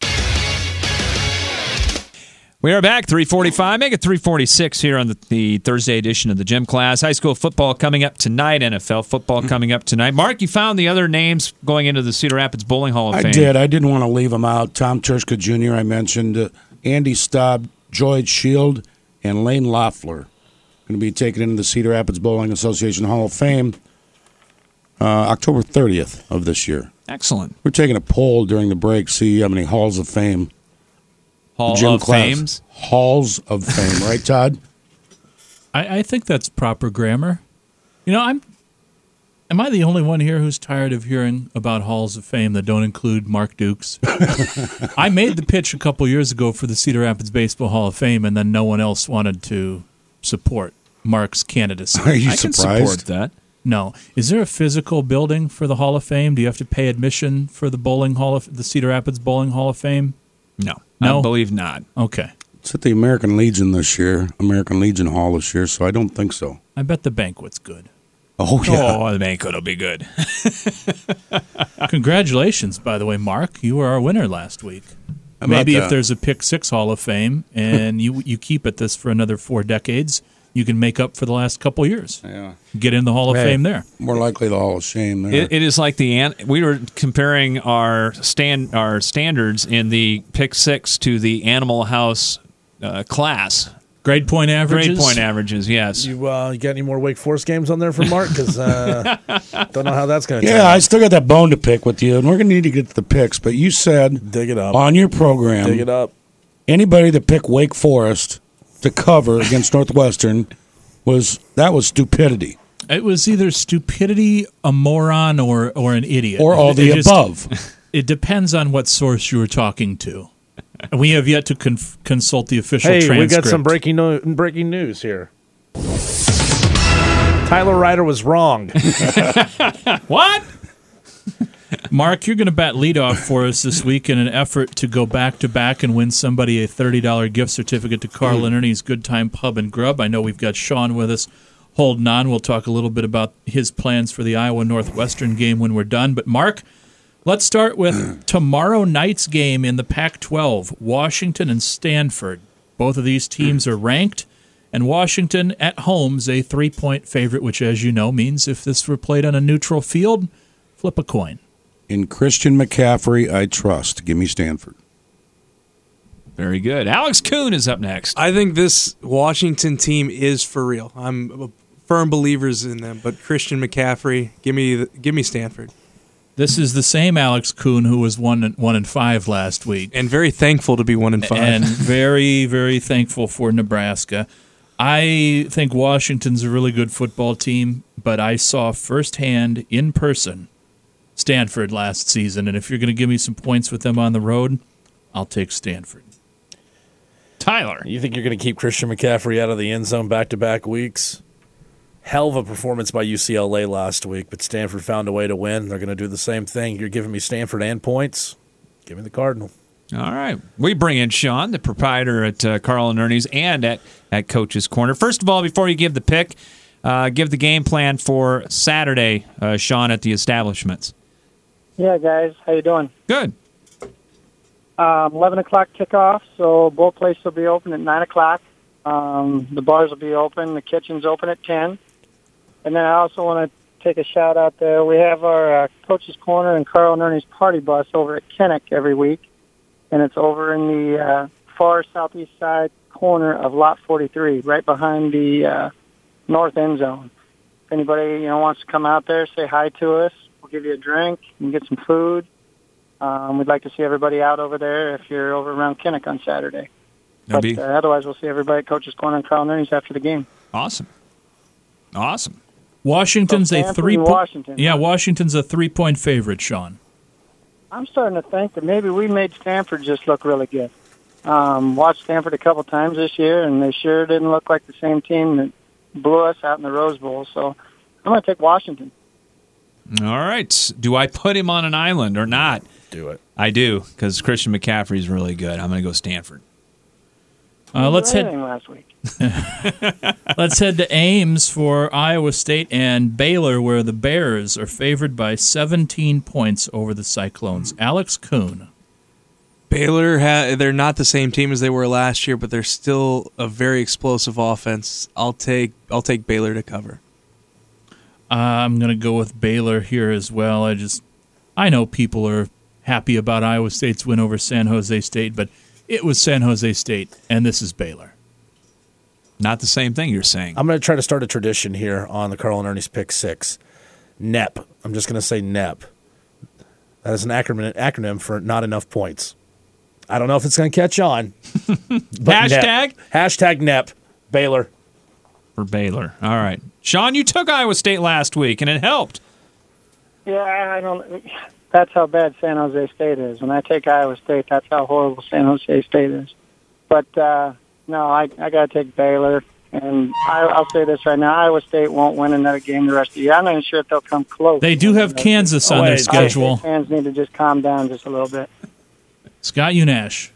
We are back, 3:45, make it 3:46 here on the Thursday edition of the Gym Class. High school football coming up tonight, NFL football coming up tonight. Mark, you found the other names going into the Cedar Rapids Bowling Hall of Fame. I did. I didn't want to leave them out. Tom Turska Jr., I mentioned, Andy Staub, Joyd Shield, and Lane Loeffler going to be taken into the Cedar Rapids Bowling Association Hall of Fame October 30th of this year. Excellent. We're taking a poll during the break, see how many Halls of Fame. Halls of Fames? Halls of Fame, right, Todd? I think that's proper grammar. You know, am I the only one here who's tired of hearing about Halls of Fame that don't include Mark Dukes? I made the pitch a couple years ago for the Cedar Rapids Baseball Hall of Fame, and then no one else wanted to support Mark's candidacy. Are you I surprised? can support that. No. Is there a physical building for the Hall of Fame? Do you have to pay admission for the Cedar Rapids Bowling Hall of Fame? No. I believe not. Okay. It's at the American Legion this year, American Legion Hall this year, so I don't think so. I bet the banquet's good. Oh, yeah. Oh, the banquet will be good. Congratulations, by the way, Mark. You were our winner last week. Maybe if there's a Pick 6 Hall of Fame and you keep at this for another 4 decades, you can make up for the last couple years. Yeah. Get in the Hall of Fame there. More likely the Hall of Shame there. It is like we were comparing our standards in the Pick 6 to the Animal House class. Grade point averages? Grade point averages, yes. You got any more Wake Forest games on there for Mark? Because don't know how that's going to turn Yeah, out. I still got that bone to pick with you, and we're going to need to get to the picks. But you said dig it up on your program. Dig it up. Anybody that picked Wake Forest to cover against Northwestern was stupidity. It was either stupidity, a moron, or an idiot. Or all the above. It depends on what source you were talking to. And we have yet to consult the official transcript. Hey, we got some breaking news here. Tyler Ryder was wrong. What? Mark, you're going to bat leadoff for us this week in an effort to go back-to-back and win somebody a $30 gift certificate to Carl Linerny's Good Time Pub and Grub. I know we've got Sean with us holding on. We'll talk a little bit about his plans for the Iowa Northwestern game when we're done. But, Mark, let's start with tomorrow night's game in the Pac-12, Washington and Stanford. Both of these teams are ranked, and Washington at home is a 3-point favorite, which, as you know, means if this were played on a neutral field, flip a coin. In Christian McCaffrey, I trust. Give me Stanford. Very good. Alex Kuhn is up next. I think this Washington team is for real. I'm firm believers in them, but Christian McCaffrey, give me Stanford. This is the same Alex Kuhn who was 1-5 last week, and very thankful to be 1-5, and very, very thankful for Nebraska. I think Washington's a really good football team, but I saw firsthand in person Stanford last season, and if you're going to give me some points with them on the road, I'll take Stanford. Tyler. You think you're going to keep Christian McCaffrey out of the end zone back-to-back weeks? Hell of a performance by UCLA last week, but Stanford found a way to win. They're going to do the same thing. You're giving me Stanford and points. Give me the Cardinal. All right. We bring in Sean, the proprietor at Carl and Ernie's and at Coach's Corner. First of all, before you give the pick, give the game plan for Saturday, Sean, at the establishments. Yeah, guys. How you doing? Good. 11 o'clock kickoff, so both places will be open at 9 o'clock. The bars will be open. The kitchen's open at 10. And then I also want to take a shout out there. We have our Coach's Corner and Carl and Ernie's party bus over at Kinnick every week, and it's over in the far southeast side corner of Lot 43, right behind the north end zone. If anybody wants to come out there, say hi to us. We'll give you a drink and get some food. We'd like to see everybody out over there if you're over around Kinnick on Saturday. But otherwise, we'll see everybody at Coach's Corner and Carl and Ernie's after the game. Awesome. Washington's so a 3-point. Washington. Yeah, Washington's a 3-point favorite, Sean. I'm starting to think that maybe we made Stanford just look really good. Watched Stanford a couple times this year, and they sure didn't look like the same team that blew us out in the Rose Bowl. So I'm going to take Washington. All right. Do I put him on an island or not? Do it. I do, because Christian McCaffrey is really good. I'm going to go Stanford. Let's head last week. Let's head to Ames for Iowa State and Baylor, where the Bears are favored by 17 points over the Cyclones. Alex Kuhn. Baylor, they're not the same team as they were last year, but they're still a very explosive offense. I'll take Baylor to cover. I'm going to go with Baylor here as well. I know people are happy about Iowa State's win over San Jose State, but it was San Jose State, and this is Baylor. Not the same thing you're saying. I'm going to try to start a tradition here on the Carl and Ernie's Pick 6. NEP. I'm just going to say NEP. That is an acronym for not enough points. I don't know if it's going to catch on. Hashtag? NEP. Hashtag NEP. Baylor. For Baylor. All right. Sean, you took Iowa State last week, and it helped. Yeah, I don't. That's how bad San Jose State is. When I take Iowa State, that's how horrible San Jose State is. But, no, I got to take Baylor. And I'll say this right now. Iowa State won't win another game the rest of the year. I'm not even sure if they'll come close. They do have Kansas on their schedule. Iowa State fans need to just calm down just a little bit. Scott Unash.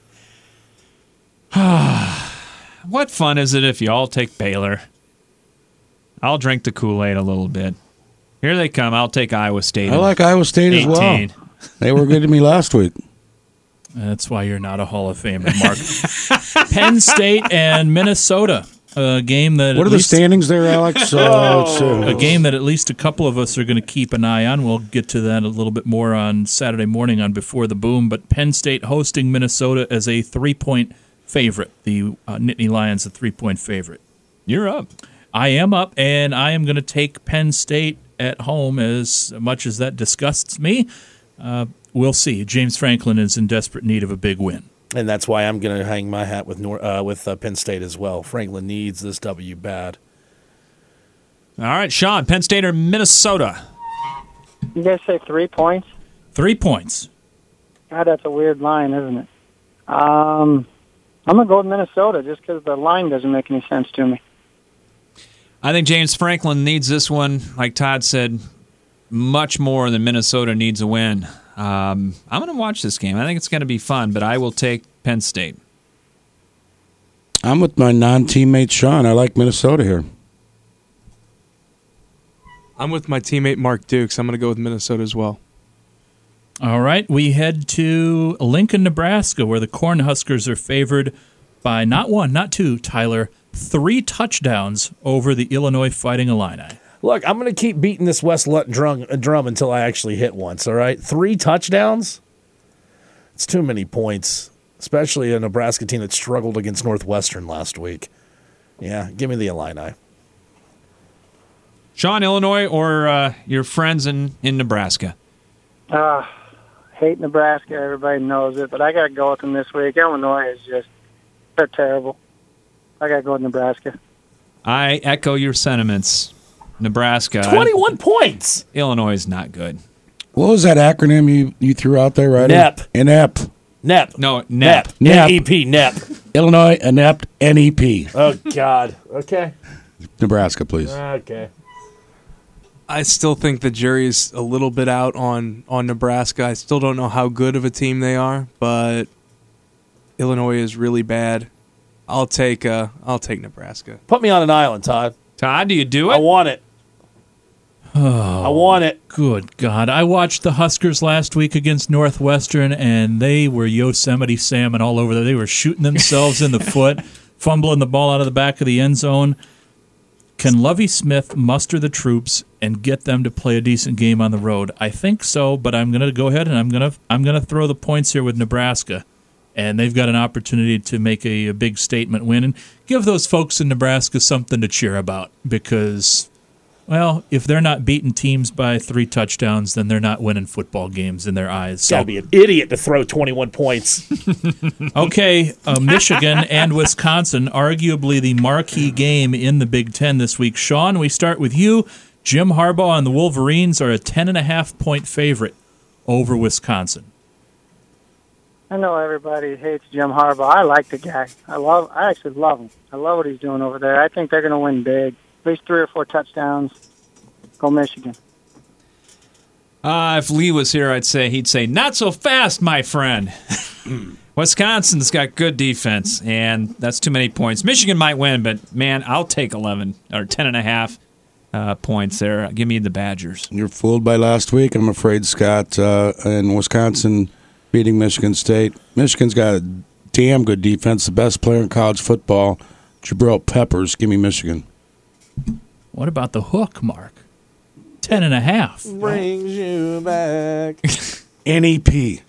What fun is it if you all take Baylor? I'll drink the Kool-Aid a little bit. Here they come. I'll take Iowa State. I like Iowa State 18. As well. They were good to me last week. That's why you're not a Hall of Famer, Mark. Penn State and Minnesota. A game that what are the standings there, Alex? A game that at least a couple of us are going to keep an eye on. We'll get to that a little bit more on Saturday morning on Before the Boom. But Penn State hosting Minnesota as a 3-point favorite. The Nittany Lions a 3-point favorite. You're up. I am up, and I am going to take Penn State at home. As much as that disgusts me, we'll see. James Franklin is in desperate need of a big win. And that's why I'm going to hang my hat with Penn State as well. Franklin needs this W bad. All right, Sean, Penn State or Minnesota? You guys say 3 points? 3 points. God, that's a weird line, isn't it? I'm going to go with Minnesota just because the line doesn't make any sense to me. I think James Franklin needs this one, like Todd said, much more than Minnesota needs a win. I'm going to watch this game. I think it's going to be fun, but I will take Penn State. I'm with my non-teammate Sean. I like Minnesota here. I'm with my teammate Mark Dukes. I'm going to go with Minnesota as well. All right, we head to Lincoln, Nebraska, where the Cornhuskers are favored by not one, not two, Tyler, 3 touchdowns over the Illinois Fighting Illini. Look, I'm going to keep beating this Wes Lutt drum until I actually hit once, all right? 3 touchdowns? It's too many points, especially a Nebraska team that struggled against Northwestern last week. Yeah, give me the Illini. Sean, Illinois, or your friends in Nebraska? Hate Nebraska. Everybody knows it, but I got to go with them this week. Illinois is they're terrible. I got to go with Nebraska. I echo your sentiments. Nebraska. 21 points. Illinois is not good. What was that acronym you threw out there, right? NEP. INEP. NEP. No, NEP. NEP. NEP. Illinois, inept, NEP. Oh, God. Okay. Nebraska, please. Okay. I still think the jury's a little bit out on Nebraska. I still don't know how good of a team they are, but Illinois is really bad. I'll take Nebraska. Put me on an island, Todd. Todd, do you do it? I want it. I want it. Good God. I watched the Huskers last week against Northwestern, and they were Yosemite Sam all over there. They were shooting themselves in the foot, fumbling the ball out of the back of the end zone. Can Lovie Smith muster the troops and get them to play a decent game on the road? I think so, but I'm going to go ahead and I'm going to throw the points here with Nebraska. And they've got an opportunity to make a big statement win and give those folks in Nebraska something to cheer about because, well, if they're not beating teams by 3 touchdowns, then they're not winning football games in their eyes. So, gotta be an idiot to throw 21 points. Okay, Michigan and Wisconsin, arguably the marquee game in the Big Ten this week. Sean, we start with you. Jim Harbaugh and the Wolverines are a 10.5-point favorite over Wisconsin. I know everybody hates Jim Harbaugh. I like the guy. I actually love him. I love what he's doing over there. I think they're going to win big. At least 3 or 4 touchdowns. Go Michigan. If Lee was here, he'd say, not so fast, my friend. Wisconsin's got good defense, and that's too many points. Michigan might win, but, man, I'll take 11 or 10.5 points there. Give me the Badgers. You're fooled by last week, I'm afraid, Scott. In Wisconsin beating Michigan State. Michigan's got a damn good defense, the best player in college football, Jabril Peppers. Give me Michigan. What about the hook, Mark? 10.5. Brings you back. NEP.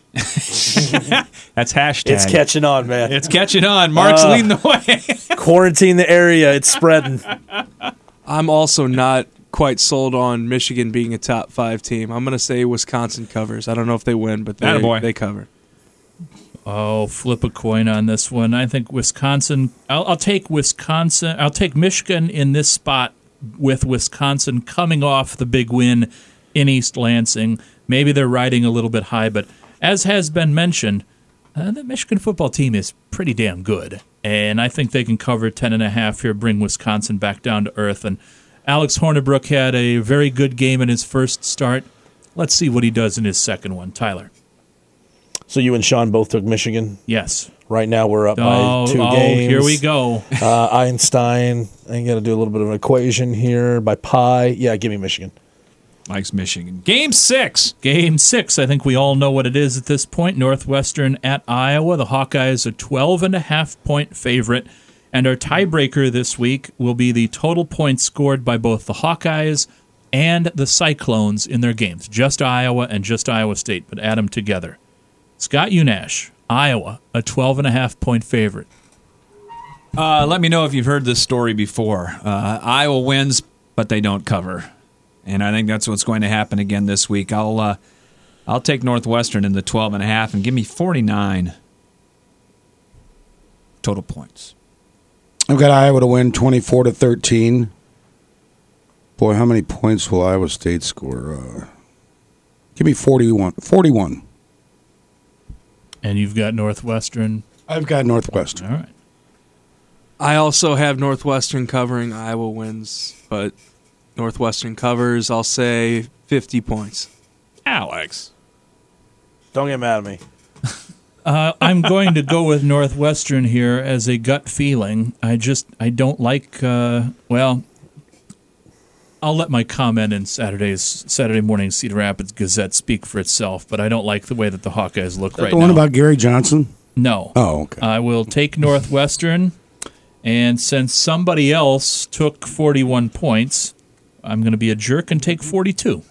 That's hashtag. It's catching on, man. It's catching on. Mark's leading the way. Quarantine the area. It's spreading. I'm also not quite sold on Michigan being a top 5 team. I'm going to say Wisconsin covers. I don't know if they win, but they cover. Oh, flip a coin on this one. I think Wisconsin. I'll take Wisconsin. I'll take Michigan in this spot with Wisconsin coming off the big win in East Lansing. Maybe they're riding a little bit high, but as has been mentioned, the Michigan football team is pretty damn good, and I think they can cover 10.5 here, bring Wisconsin back down to earth. And Alex Hornibrook had a very good game in his first start. Let's see what he does in his second one. Tyler. So you and Sean both took Michigan? Yes. Right now we're up by 2 games. Here we go. Einstein, I got to do a little bit of an equation here. By pi, yeah, give me Michigan. Mike's Michigan. Game 6. Game 6. I think we all know what it is at this point. Northwestern at Iowa. The Hawkeyes a 12.5-point favorite. And our tiebreaker this week will be the total points scored by both the Hawkeyes and the Cyclones in their games. Just Iowa and just Iowa State, but add them together. Scott Unash, Iowa, a 12.5-point favorite. Let me know if you've heard this story before. Iowa wins, but they don't cover. And I think that's what's going to happen again this week. I'll take Northwestern in the 12.5 and give me 49 total points. I've got Iowa to win 24-13. Boy, how many points will Iowa State score? Give me 41. 41. And you've got Northwestern? I've got Northwestern. All right. I also have Northwestern covering. Iowa wins, but Northwestern covers. I'll say 50 points. Alex. Don't get mad at me. I'm going to go with Northwestern here as a gut feeling. I don't like, I'll let my comment in Saturday morning Cedar Rapids Gazette speak for itself, but I don't like the way that the Hawkeyes look right now. The one about Gary Johnson? No. Oh, okay. I will take Northwestern, and since somebody else took 41 points, I'm going to be a jerk and take 42.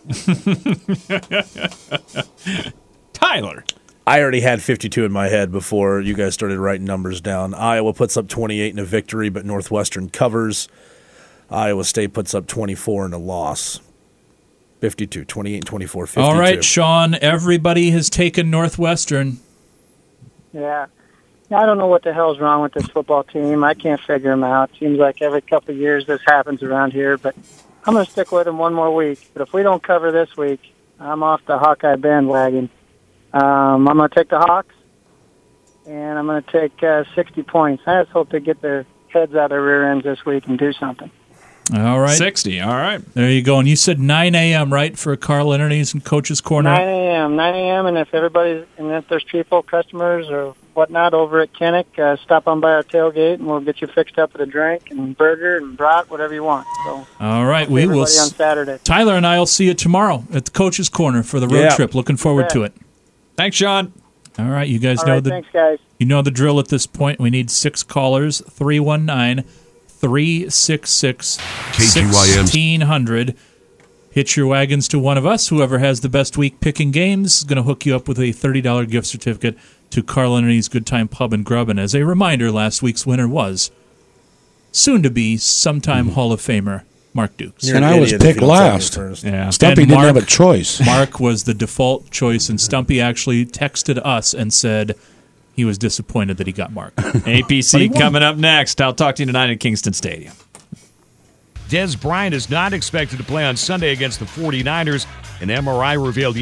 Tyler. I already had 52 in my head before you guys started writing numbers down. Iowa puts up 28 in a victory, but Northwestern covers. Iowa State puts up 24 in a loss. 52, 28, 24, 52. All right, Sean, everybody has taken Northwestern. Yeah. I don't know what the hell's wrong with this football team. I can't figure them out. Seems like every couple of years this happens around here, but I'm going to stick with them one more week. But if we don't cover this week, I'm off the Hawkeye bandwagon. I'm going to take the Hawks, and I'm going to take 60 points. I just hope they get their heads out of their rear ends this week and do something. All right. 60, all right. There you go. And you said 9 a.m., right, for Carl Ennardy's and Coach's Corner? 9 a.m., and if there's people, customers or whatnot over at Kinnick, stop on by our tailgate, and we'll get you fixed up with a drink and burger and brat, whatever you want. So, all right, we will. On Saturday. Tyler and I will see you tomorrow at the Coach's Corner for the road trip. Looking forward to it. Thanks, Sean. All right, you guys thanks, guys. You know the drill at this point. We need 6 callers, 319-366-1600. Hitch your wagons to one of us. Whoever has the best week picking games is going to hook you up with a $30 gift certificate to Carl Ennardy's Good Time Pub and Grub. And as a reminder, last week's winner was soon-to-be sometime Hall of Famer Mark Dukes. And I was picked last. Yeah. Stumpy didn't have a choice. Mark was the default choice, and Stumpy actually texted us and said he was disappointed that he got Mark. APC coming up next. I'll talk to you tonight at Kingston Stadium. Dez Bryant is not expected to play on Sunday against the 49ers. An MRI revealed